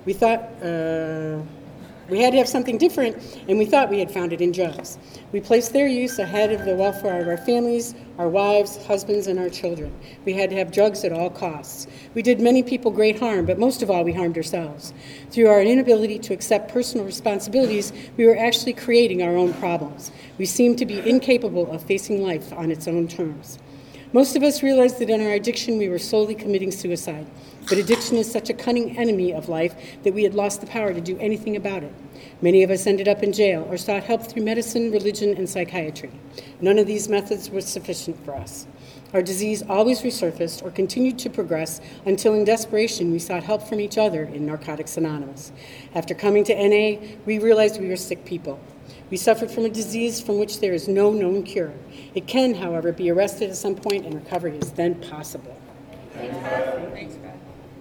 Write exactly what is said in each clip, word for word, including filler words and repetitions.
We thought uh, we had to have something different, and we thought we had found it in drugs. We placed their use ahead of the welfare of our families, our wives, husbands, and our children. We had to have drugs at all costs. We did many people great harm, but most of all, we harmed ourselves. Through our inability to accept personal responsibilities, we were actually creating our own problems. We seemed to be incapable of facing life on its own terms. Most of us realized that in our addiction, we were slowly committing suicide. But addiction is such a cunning enemy of life that we had lost the power to do anything about it. Many of us ended up in jail or sought help through medicine, religion, and psychiatry. None of these methods was sufficient for us. Our disease always resurfaced or continued to progress until in desperation we sought help from each other in Narcotics Anonymous. After coming to N A, we realized we were sick people. We suffered from a disease from which there is no known cure. It can, however, be arrested at some point, and recovery is then possible. Thanks, God. Thanks, God.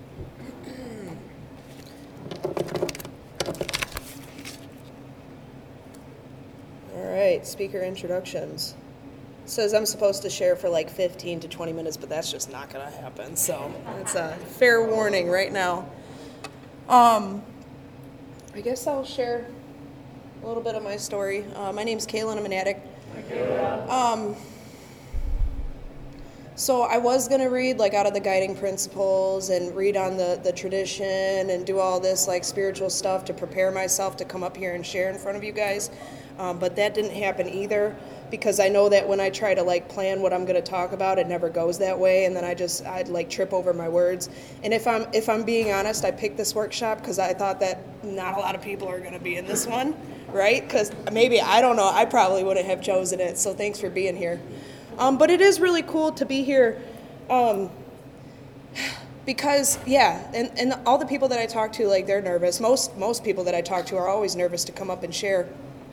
All right, speaker introductions. It says I'm supposed to share for like fifteen to twenty minutes, but that's just not going to happen. So that's a fair warning right now. Um, I guess I'll share a little bit of my story. Uh, my name's Kaylin. I'm an addict. Um, so I was going to read like out of the guiding principles and read on the, the tradition and do all this like spiritual stuff to prepare myself to come up here and share in front of you guys. Um, but that didn't happen either, because I know that when I try to like plan what I'm going to talk about, it never goes that way, and then I just I'd like trip over my words. And if I'm if I'm being honest, I picked this workshop because I thought that not a lot of people are going to be in this one, right? Because maybe, I don't know, I probably wouldn't have chosen it. So thanks for being here. Um, but it is really cool to be here. Um, Because, yeah, and, and all the people that I talk to, like, they're nervous. Most most people that I talk to are always nervous to come up and share.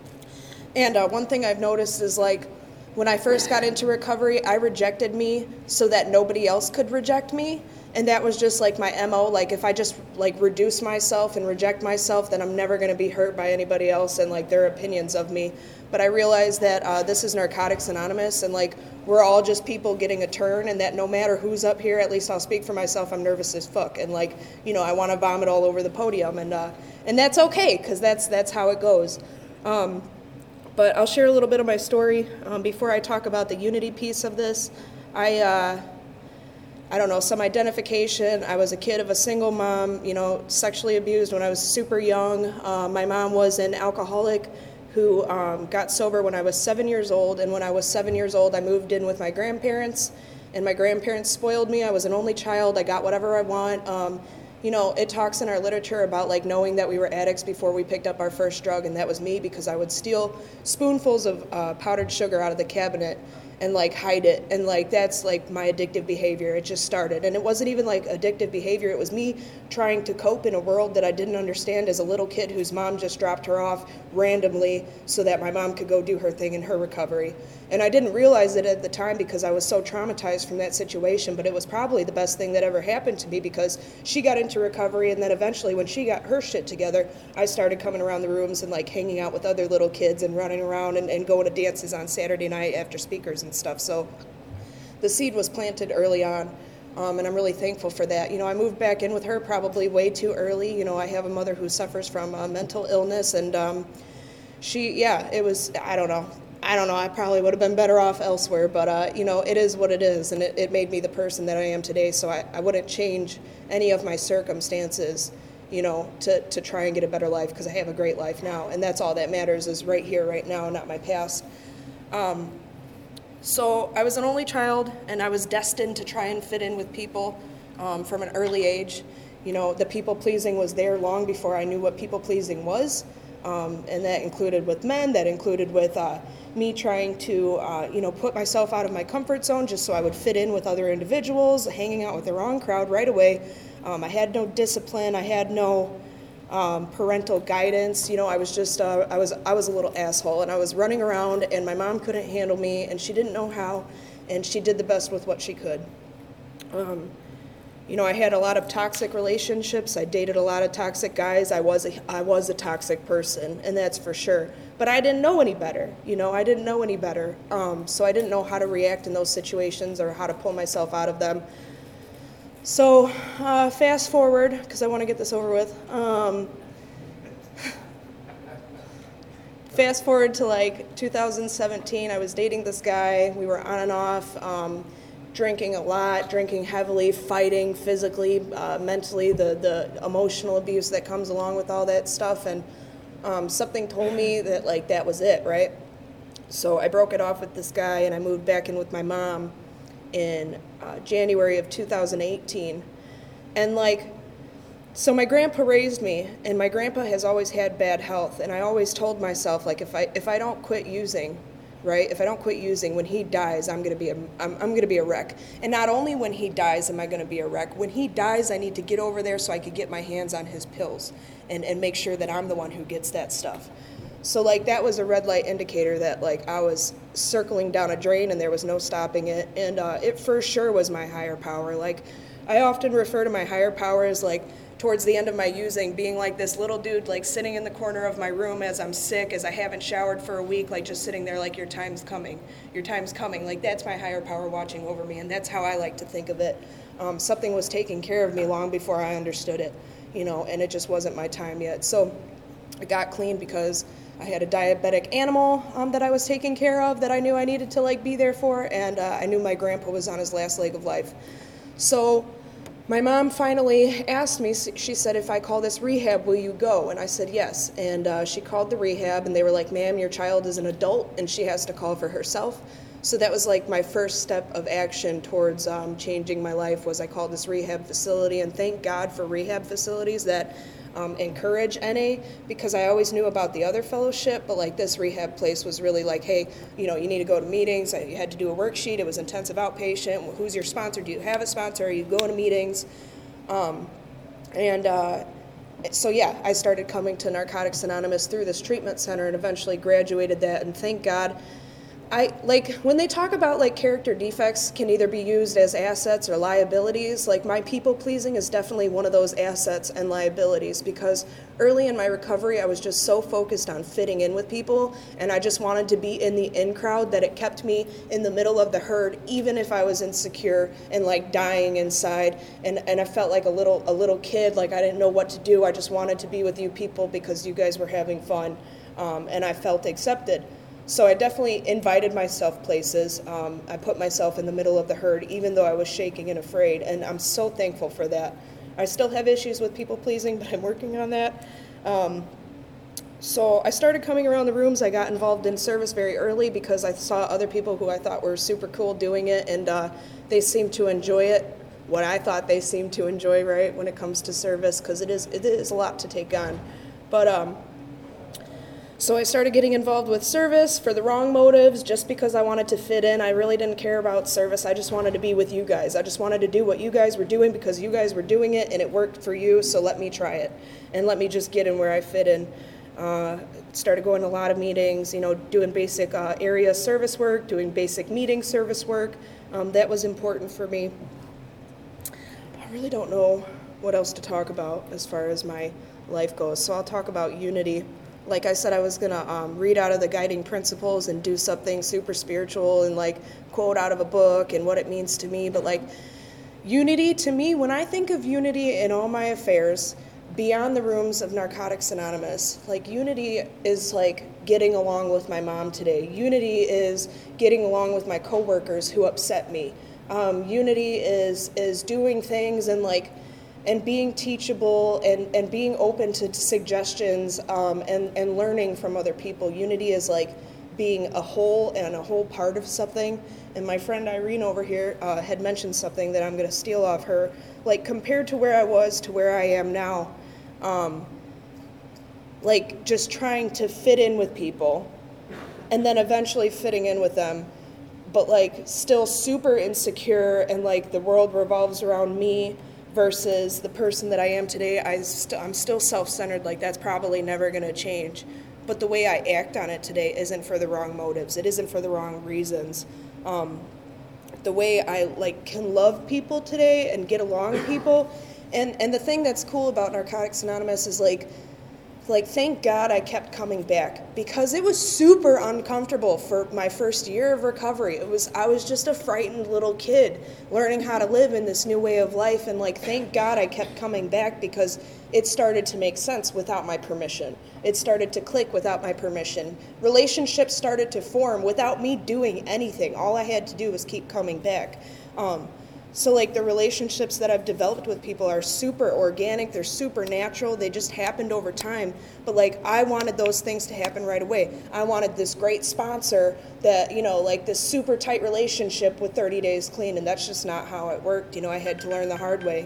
And uh, one thing I've noticed is, like, when I first got into recovery, I rejected me so that nobody else could reject me. And that was just, like, my M O. Like, if I just, like, reduce myself and reject myself, then I'm never going to be hurt by anybody else and, like, their opinions of me. But I realized that uh, this is Narcotics Anonymous, and, like, we're all just people getting a turn, and that no matter who's up here, at least I'll speak for myself, I'm nervous as fuck. And, like, you know, I want to vomit all over the podium. And uh, and that's okay, because that's, that's how it goes. Um, but I'll share a little bit of my story. Um, before I talk about the unity piece of this, I... Uh, I don't know, some identification. I was a kid of a single mom, you know, sexually abused when I was super young. Uh, my mom was an alcoholic who um, got sober when I was seven years old. And when I was seven years old, I moved in with my grandparents. And my grandparents spoiled me. I was an only child. I got whatever I want. Um, you know, it talks in our literature about, like, knowing that we were addicts before we picked up our first drug. And that was me, because I would steal spoonfuls of uh, powdered sugar out of the cabinet and, like, hide it. And, like, that's, like, my addictive behavior. It just started. And it wasn't even, like, addictive behavior. It was me trying to cope in a world that I didn't understand as a little kid whose mom just dropped her off randomly so that my mom could go do her thing in her recovery. And I didn't realize it at the time because I was so traumatized from that situation, but it was probably the best thing that ever happened to me, because she got into recovery, and then eventually when she got her shit together, I started coming around the rooms and, like, hanging out with other little kids and running around and, and going to dances on Saturday night after speakers and stuff. So the seed was planted early on, um, and I'm really thankful for that. You know, I moved back in with her probably way too early. You know, I have a mother who suffers from uh, mental illness, and um, she, yeah, it was, I don't know. I don't know, I probably would have been better off elsewhere, but, uh, you know, it is what it is, and it, it made me the person that I am today, so I, I wouldn't change any of my circumstances, you know, to, to try and get a better life, because I have a great life now, and that's all that matters, is right here, right now, not my past. Um, so I was an only child, and I was destined to try and fit in with people um, from an early age. You know, the people-pleasing was there long before I knew what people-pleasing was. Um, and that included with men, that included with uh, me trying to, uh, you know, put myself out of my comfort zone just so I would fit in with other individuals, hanging out with the wrong crowd right away. Um, I had no discipline. I had no um, parental guidance. You know, I was just, uh, I was, I was a little asshole, and I was running around, and my mom couldn't handle me, and she didn't know how, and she did the best with what she could. Um, You know, I had a lot of toxic relationships. I dated a lot of toxic guys. I was a, I was a toxic person, and that's for sure. But I didn't know any better. You know, I didn't know any better. Um, so I didn't know how to react in those situations or how to pull myself out of them. So uh, fast forward, because I want to get this over with. Um, fast forward to like two thousand seventeen, I was dating this guy. We were on and off, um, drinking a lot, drinking heavily, fighting physically, uh, mentally, the, the emotional abuse that comes along with all that stuff. And um, something told me that like that was it, right? So I broke it off with this guy and I moved back in with my mom in uh, January of two thousand eighteen. And like, so my grandpa raised me, and my grandpa has always had bad health, and I always told myself, like, if I if I don't quit using, right, if I don't quit using, when he dies, I'm gonna be a I'm, I'm gonna be a wreck. And not only when he dies am I gonna be a wreck, when he dies I need to get over there so I could get my hands on his pills and, and make sure that I'm the one who gets that stuff. So like that was a red light indicator that like I was circling down a drain and there was no stopping it. And uh, it for sure was my higher power. Like I often refer to my higher power as like towards the end of my using being like this little dude like sitting in the corner of my room as I'm sick, as I haven't showered for a week, like just sitting there like your time's coming, your time's coming. Like that's my higher power watching over me, and that's how I like to think of it. Um, something was taking care of me long before I understood it, you know, and it just wasn't my time yet. So I got clean because I had a diabetic animal um, that I was taking care of that I knew I needed to like be there for, and uh, I knew my grandpa was on his last leg of life. So my mom finally asked me, she said, if I call this rehab, will you go? And I said yes. And uh, she called the rehab, and they were like, ma'am, your child is an adult, and she has to call for herself. So that was like my first step of action towards um, changing my life, was I called this rehab facility, and thank God for rehab facilities that um, encourage N A, because I always knew about the other fellowship, but like this rehab place was really like, hey, you know, you need to go to meetings, you had to do a worksheet, it was intensive outpatient, who's your sponsor, do you have a sponsor, are you going to meetings? Um, and uh, so yeah, I started coming to Narcotics Anonymous through this treatment center and eventually graduated that, and thank God. I like when they talk about like character defects can either be used as assets or liabilities, like my people pleasing is definitely one of those assets and liabilities, because early in my recovery I was just so focused on fitting in with people, and I just wanted to be in the in crowd that it kept me in the middle of the herd, even if I was insecure and like dying inside, and, and I felt like a little a little kid, like I didn't know what to do. I just wanted to be with you people because you guys were having fun, um, and I felt accepted. So I definitely invited myself places. Um, I put myself in the middle of the herd, even though I was shaking and afraid, and I'm so thankful for that. I still have issues with people pleasing, but I'm working on that. Um, so I started coming around the rooms. I got involved in service very early because I saw other people who I thought were super cool doing it, and uh, they seemed to enjoy it, what I thought they seemed to enjoy, right, when it comes to service, because it is, it is a lot to take on. But um, So I started getting involved with service for the wrong motives, just because I wanted to fit in. I really didn't care about service. I just wanted to be with you guys. I just wanted to do what you guys were doing because you guys were doing it and it worked for you, so let me try it. And let me just get in where I fit in. Uh, started going to a lot of meetings, you know, doing basic uh, area service work, doing basic meeting service work. Um, that was important for me. I really don't know what else to talk about as far as my life goes, so I'll talk about unity. Like I said, I was going to um, read out of the guiding principles and do something super spiritual and like quote out of a book and what it means to me. But like unity to me, when I think of unity in all my affairs beyond the rooms of Narcotics Anonymous, like unity is like getting along with my mom today. Unity is getting along with my coworkers who upset me. Um, unity is is doing things and like and being teachable and, and being open to suggestions um, and, and learning from other people. Unity is like being a whole and a whole part of something. And my friend Irene over here uh, had mentioned something that I'm going to steal off her. Like compared to where I was to where I am now, um, like just trying to fit in with people and then eventually fitting in with them, but like still super insecure and like the world revolves around me versus the person that I am today. I st- I'm still self-centered, like that's probably never going to change. But the way I act on it today isn't for the wrong motives. It isn't for the wrong reasons. Um, the way I like can love people today and get along with people. And, and the thing that's cool about Narcotics Anonymous is like like, thank God I kept coming back, because it was super uncomfortable for my first year of recovery. It was, I was just a frightened little kid learning how to live in this new way of life. And like, thank God I kept coming back, because it started to make sense without my permission. It started to click without my permission. Relationships started to form without me doing anything. All I had to do was keep coming back. Um, So like the relationships that I've developed with people are super organic, they're super natural, they just happened over time. But like I wanted those things to happen right away. I wanted this great sponsor that, you know, like this super tight relationship with thirty days clean, and that's just not how it worked. You know, I had to learn the hard way.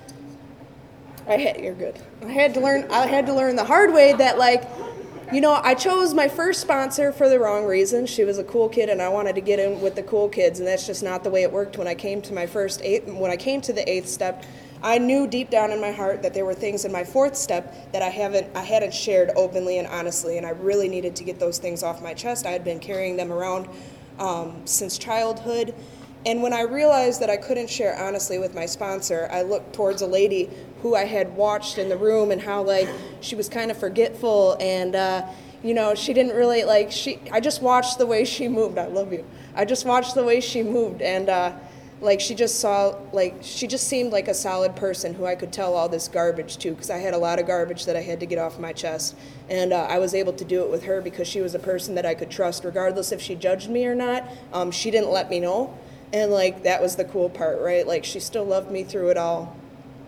I had, you're good. I had to learn, I had to learn the hard way that like, you know, I chose my first sponsor for the wrong reason. She was a cool kid, and I wanted to get in with the cool kids, and that's just not the way it worked. When I came to my first eighth, when I came to the eighth step, I knew deep down in my heart that there were things in my fourth step that I haven't, I hadn't shared openly and honestly, and I really needed to get those things off my chest. I had been carrying them around um, since childhood. And when I realized that I couldn't share honestly with my sponsor, I looked towards a lady who I had watched in the room, and how like she was kind of forgetful, and uh, you know, she didn't really like, she, I just watched the way she moved. I love you. I just watched the way she moved, and uh, like she just saw, like she just seemed like a solid person who I could tell all this garbage to, because I had a lot of garbage that I had to get off my chest. And uh, I was able to do it with her because she was a person that I could trust regardless if she judged me or not. Um, she didn't let me know. And like that was the cool part, right? Like she still loved me through it all.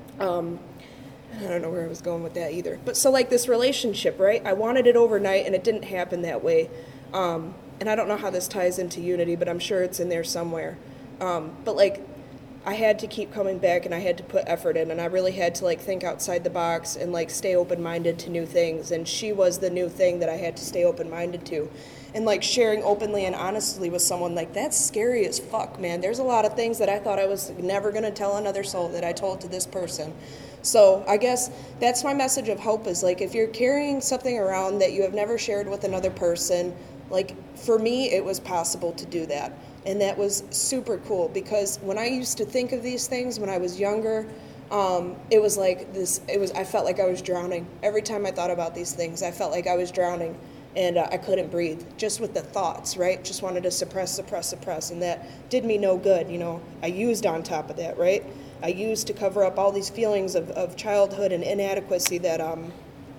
Um, I don't know where I was going with that either. But so like this relationship, right? I wanted it overnight, and it didn't happen that way. Um, and I don't know how this ties into unity, but I'm sure it's in there somewhere. Um, but like I had to keep coming back, and I had to put effort in, and I really had to like think outside the box and like stay open-minded to new things. And she was the new thing that I had to stay open-minded to. And like sharing openly and honestly with someone, like that's scary as fuck, man. There's a lot of things that I thought I was never going to tell another soul that I told to this person. So I guess that's my message of hope, is like if you're carrying something around that you have never shared with another person, like for me it was possible to do that. And that was super cool, because when I used to think of these things when I was younger, um, it was like this, it was, I felt like I was drowning. Every time I thought about these things, I felt like I was drowning. And uh, I couldn't breathe, just with the thoughts, right? Just wanted to suppress, suppress, suppress, and that did me no good, you know. I used on top of that, right? I used to cover up all these feelings of, of childhood and inadequacy that um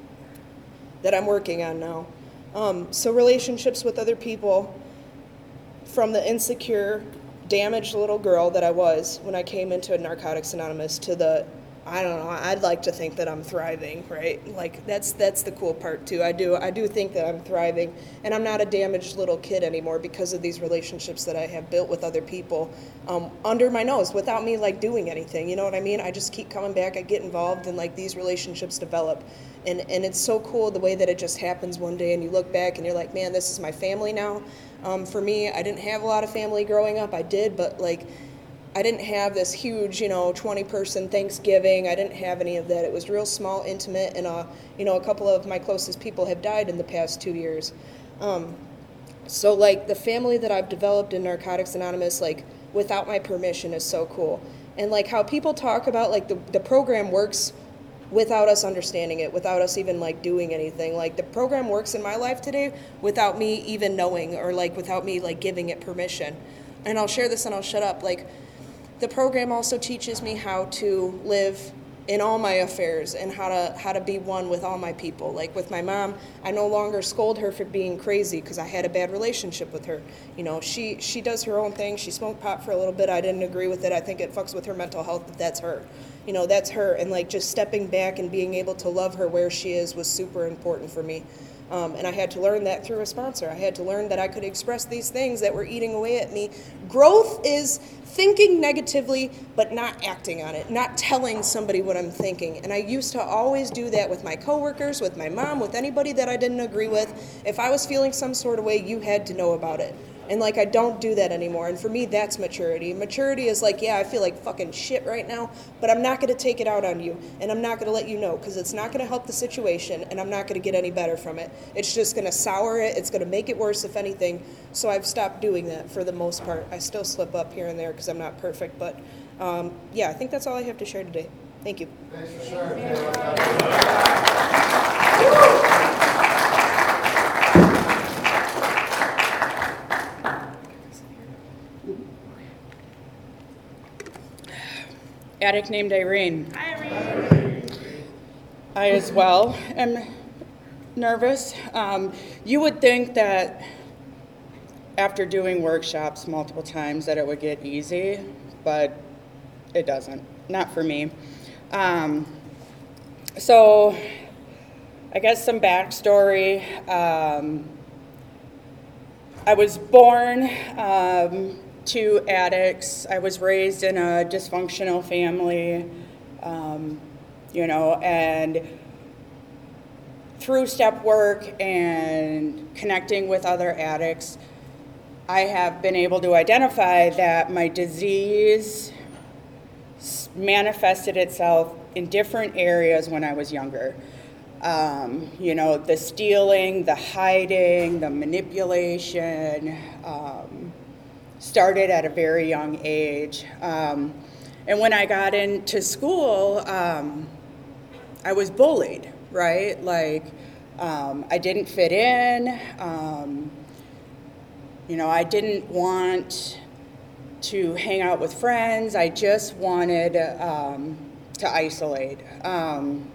that I'm working on now. Um, so relationships with other people, from the insecure, damaged little girl that I was when I came into Narcotics Anonymous to the, I don't know, I'd like to think that I'm thriving, right? Like that's that's the cool part too. I do I do think that I'm thriving, and I'm not a damaged little kid anymore because of these relationships that I have built with other people um, under my nose without me like doing anything. You know what I mean? I just keep coming back. I get involved, and like these relationships develop, and and it's so cool the way that it just happens one day, and you look back and you're like, man, this is my family now. Um, for me, I didn't have a lot of family growing up. I did, but like. I didn't have this huge, you know, twenty-person Thanksgiving. I didn't have any of that. It was real small, intimate, and, uh, you know, a couple of my closest people have died in the past two years. Um, so, like, the family that I've developed in Narcotics Anonymous, like, without my permission is so cool. And, like, how people talk about, like, the, the program works without us understanding it, without us even, like, doing anything. Like, the program works in my life today without me even knowing, or, like, without me, like, giving it permission. And I'll share this and I'll shut up. Like, the program also teaches me how to live in all my affairs, and how to how to be one with all my people. Like with my mom, I no longer scold her for being crazy because I had a bad relationship with her. You know, she she does her own thing. She smoked pot for a little bit. I didn't agree with it. I think it fucks with her mental health, but that's her. You know, that's her. And like just stepping back and being able to love her where she is was super important for me. Um, and I had to learn that through a sponsor. I had to learn that I could express these things that were eating away at me. Growth is thinking negatively, but not acting on it, not telling somebody what I'm thinking. And I used to always do that with my coworkers, with my mom, with anybody that I didn't agree with. If I was feeling some sort of way, you had to know about it. And like, I don't do that anymore. And for me, that's maturity. Maturity is like, yeah, I feel like fucking shit right now, but I'm not going to take it out on you. And I'm not going to let you know, because it's not going to help the situation, and I'm not going to get any better from it. It's just going to sour it. It's going to make it worse, if anything. So I've stopped doing that for the most part. I still slip up here and there because I'm not perfect. But um, yeah, I think that's all I have to share today. Thank you. Thanks for sharing. addict named Irene. Hi, Irene. I as well am nervous. Um, you would think that after doing workshops multiple times that it would get easy, but it doesn't. Not for me. Um, so I guess some backstory. Um, I was born um, to addicts. I was raised in a dysfunctional family, um, you know, and through step work and connecting with other addicts, I have been able to identify that my disease manifested itself in different areas when I was younger. Um, you know, the stealing, the hiding, the manipulation um, started at a very young age. Um, and when I got into school, um, I was bullied, right? Like, um, I didn't fit in. Um, you know, I didn't want to hang out with friends. I just wanted um, to isolate. Um,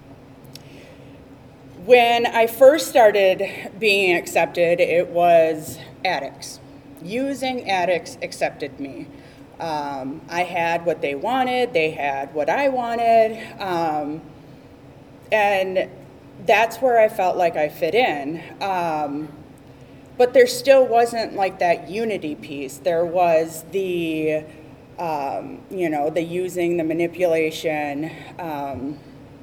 When I first started being accepted, it was addicts. Using addicts accepted me. Um, I had what they wanted, they had what I wanted, um, and that's where I felt like I fit in. Um, but there still wasn't like that unity piece. There was the, um, you know, the using, the manipulation. Um,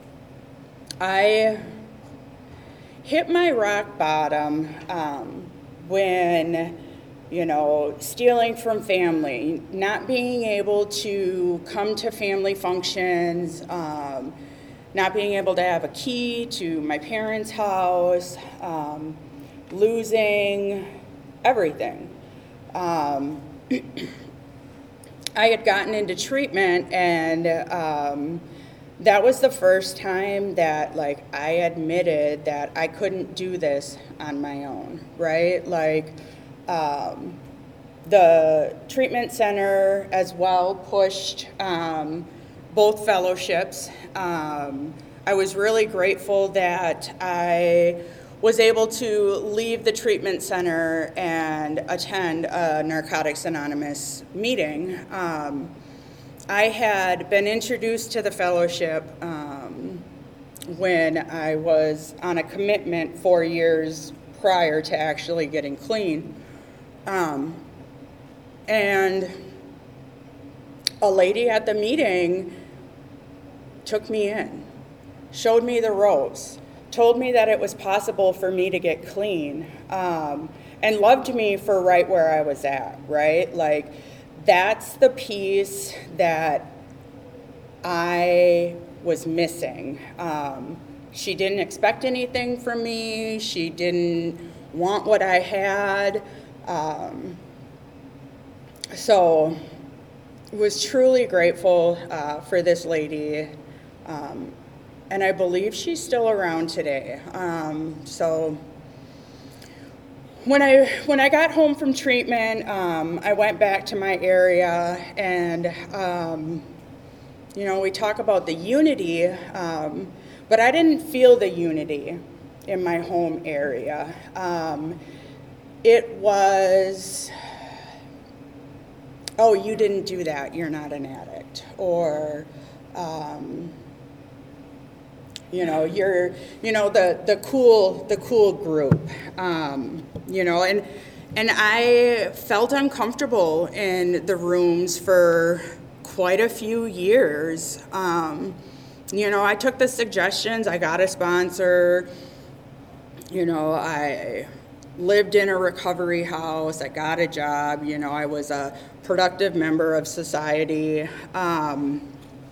I hit my rock bottom um, when, you know, stealing from family, not being able to come to family functions, um, not being able to have a key to my parents' house, um, losing everything. Um, I had gotten into treatment, and um, that was the first time that, like, I admitted that I couldn't do this on my own, right? Like, um, the treatment center as well pushed um, both fellowships. Um, I was really grateful that I was able to leave the treatment center and attend a Narcotics Anonymous meeting. Um, I had been introduced to the fellowship um, when I was on a commitment four years prior to actually getting clean. Um, and a lady at the meeting took me in, showed me the ropes, told me that it was possible for me to get clean, um, and loved me for right where I was at, right? Like, that's the piece that I was missing. Um, she didn't expect anything from me. She didn't want what I had. Um, so I was truly grateful uh, for this lady. Um, and I believe she's still around today. Um, so When I when I got home from treatment, um, I went back to my area, and um, you know, we talk about the unity, um, but I didn't feel the unity in my home area. Um, it was, oh, you didn't do that, you're not an addict, or um, you know, you're, you know, the, the cool, the cool group, um, you know, and, and I felt uncomfortable in the rooms for quite a few years. Um, you know, I took the suggestions, I got a sponsor, you know, I lived in a recovery house, I got a job, you know, I was a productive member of society, um,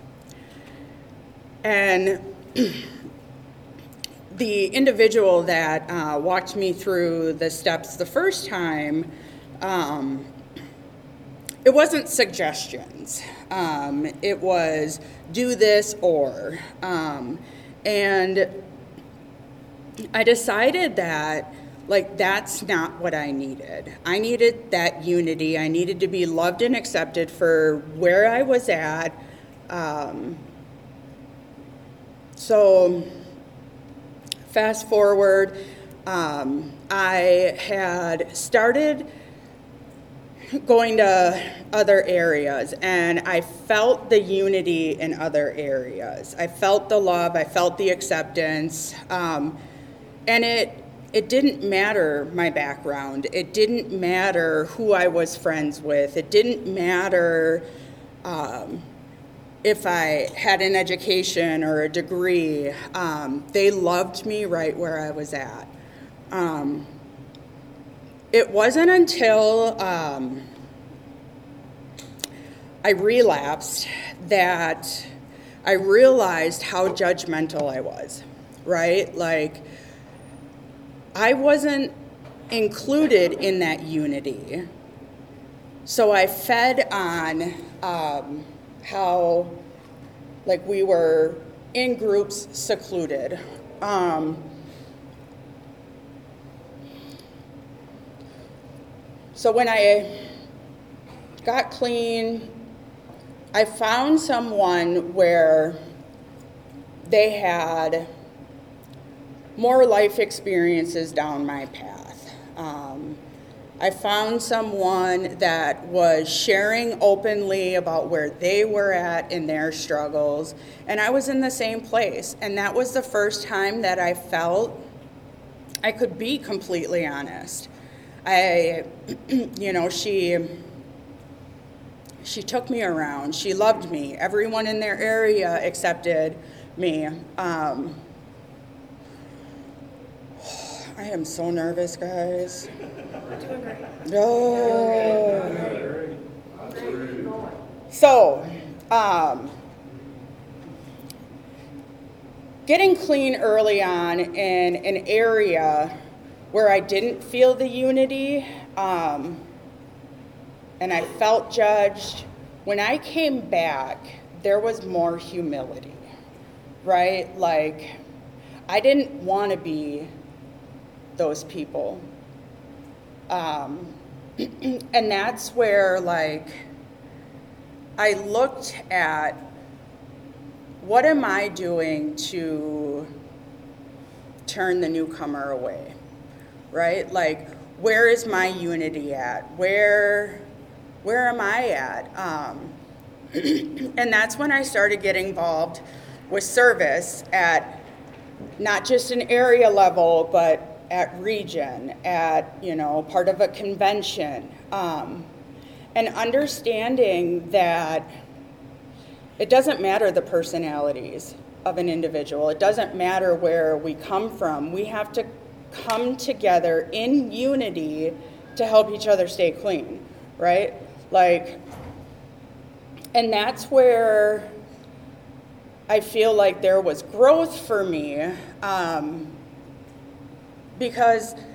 and the individual that uh, walked me through the steps the first time, um, it wasn't suggestions. Um, it was do this or. Um, and I decided that, like, that's not what I needed. I needed that unity. I needed to be loved and accepted for where I was at. Um, so fast forward, um, I had started going to other areas, and I felt the unity in other areas. I felt the love, I felt the acceptance, um, and it it didn't matter my background. It didn't matter who I was friends with. It didn't matter um, if I had an education or a degree. Um, they loved me right where I was at. Um, it wasn't until um, I relapsed that I realized how judgmental I was, right? Like, I wasn't included in that unity. So I fed on um, how, like, we were in groups secluded. Um, so when I got clean, I found someone where they had more life experiences down my path. Um, I found someone that was sharing openly about where they were at in their struggles, and I was in the same place. And that was the first time that I felt I could be completely honest. I, you know, she, she took me around. She loved me. Everyone in their area accepted me. Um, I am so nervous, guys. Oh. So, um, getting clean early on in an area where I didn't feel the unity, um, and I felt judged, when I came back, there was more humility, right? Like, I didn't want to be those people. Um, and that's where, like, I looked at what am I doing to turn the newcomer away, right? Like, where is my unity at? Where, where am I at? Um, and that's when I started getting involved with service at not just an area level, but at region, at, you know, part of a convention, um, and understanding that it doesn't matter the personalities of an individual. It doesn't matter where we come from. We have to come together in unity to help each other stay clean, right? Like, and that's where I feel like there was growth for me, um, because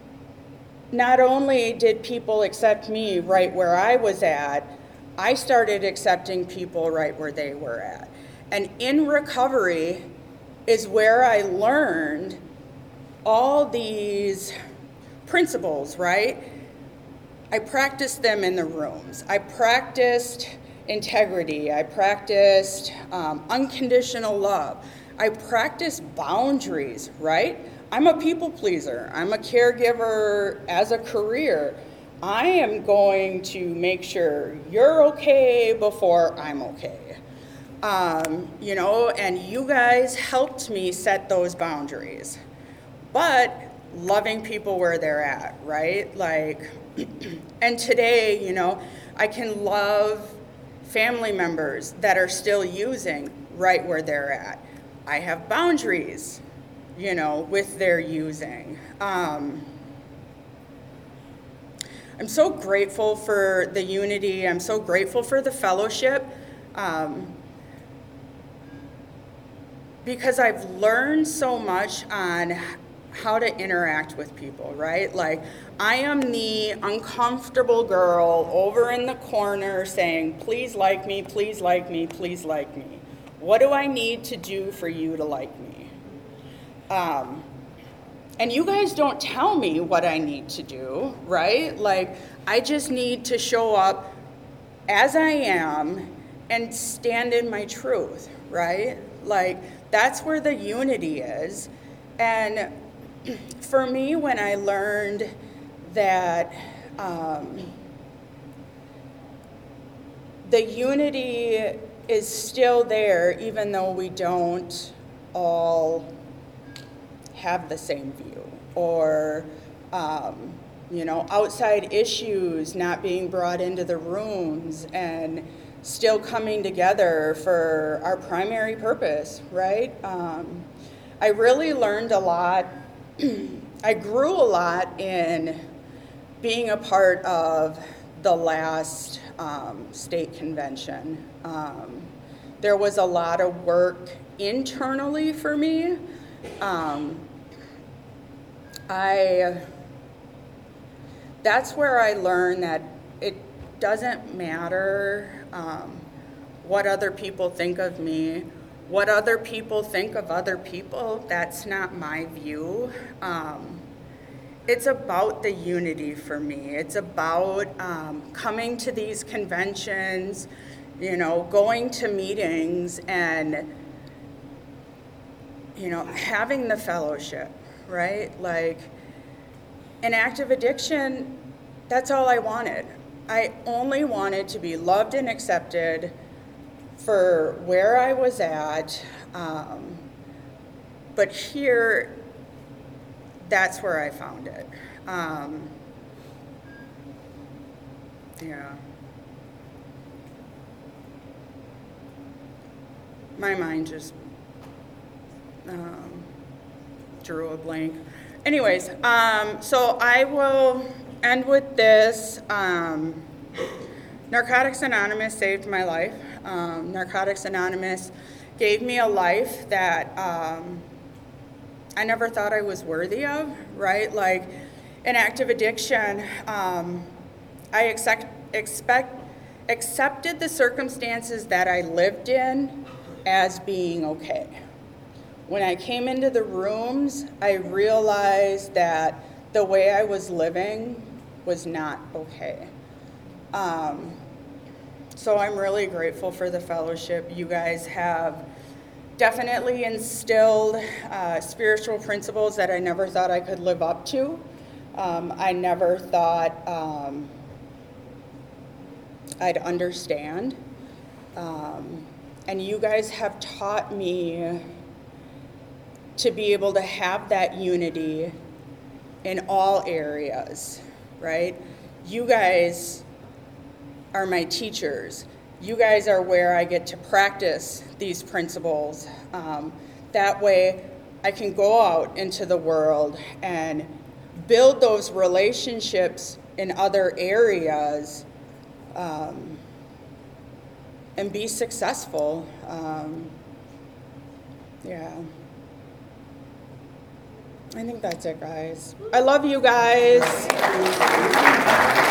not only did people accept me right where I was at, I started accepting people right where they were at. And in recovery is where I learned all these principles, right? I practiced them in the rooms. I practiced integrity. I practiced um, unconditional love. I practiced boundaries, right? I'm a people pleaser. I'm a caregiver as a career. I am going to make sure you're okay before I'm okay. Um, you know, and you guys helped me set those boundaries. But loving people where they're at, right? Like, and today, you know, I can love family members that are still using right where they're at. I have boundaries, you know, with their using. Um, I'm so grateful for the unity. I'm so grateful for the fellowship, um, because I've learned so much on how to interact with people, right? Like, I am the uncomfortable girl over in the corner saying, please like me, please like me, please like me. What do I need to do for you to like me? Um, and you guys don't tell me what I need to do, right? Like, I just need to show up as I am and stand in my truth, right? Like, that's where the unity is. And for me, when I learned that um, the unity is still there, even though we don't all have the same view, or um, you know, outside issues not being brought into the rooms, and still coming together for our primary purpose, right? Um, I really learned a lot. I grew a lot in being a part of the last um, state convention. Um, there was a lot of work internally for me. Um, I, that's where I learned that it doesn't matter um, what other people think of me, what other people think of other people. That's not my view. Um, it's about the unity for me. It's about um, coming to these conventions, you know, going to meetings, and, you know, having the fellowship, right? Like, in active addiction, that's all I wanted. I only wanted to be loved and accepted for where I was at. Um, but here, that's where I found it. Um, yeah. My mind just um, drew a blank. Anyways, um, so I will end with this. Um, Narcotics Anonymous saved my life. Um, Narcotics Anonymous gave me a life that um, I never thought I was worthy of, right? Like, in active addiction, um, I expect, expect, accepted the circumstances that I lived in as being okay. When I came into the rooms, I realized that the way I was living was not okay. Um, so I'm really grateful for the fellowship. You guys have definitely instilled uh, spiritual principles that I never thought I could live up to. Um, I never thought um, I'd understand. Um, and you guys have taught me to be able to have that unity in all areas, right? You guys are my teachers. You guys are where I get to practice these principles. Um, that way I can go out into the world and build those relationships in other areas um, and be successful. Um, yeah. I think that's it, guys. I love you guys.